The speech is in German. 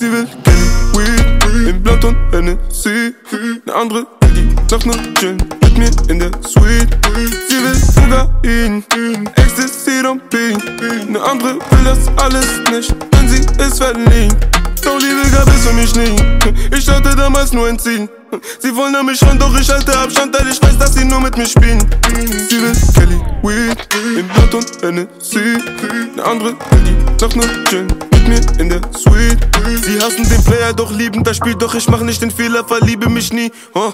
Sie will Kelly Weed in Blunt und Hennessy. Ne andere will die Nacht nur chillen mit mir in der Suite. Sie will Kokain, Ecstasy und Pink. Ne andere will das alles nicht, denn sie ist verliebt. Doch Liebe gab es für mich nie, ich hatte damals nur ein Ziel. Sie wollen an mich ran, doch ich halte Abstand, weil ich weiß, dass sie nur mit mir spielen. Sie will Kelly Weed in Blunt und Hennessy. Ne andere will die Nacht nur chillen mit mir in der Suite. Sie hassen den Player, doch lieben das Spiel. Doch ich mach nicht den Fehler, verliebe mich nie.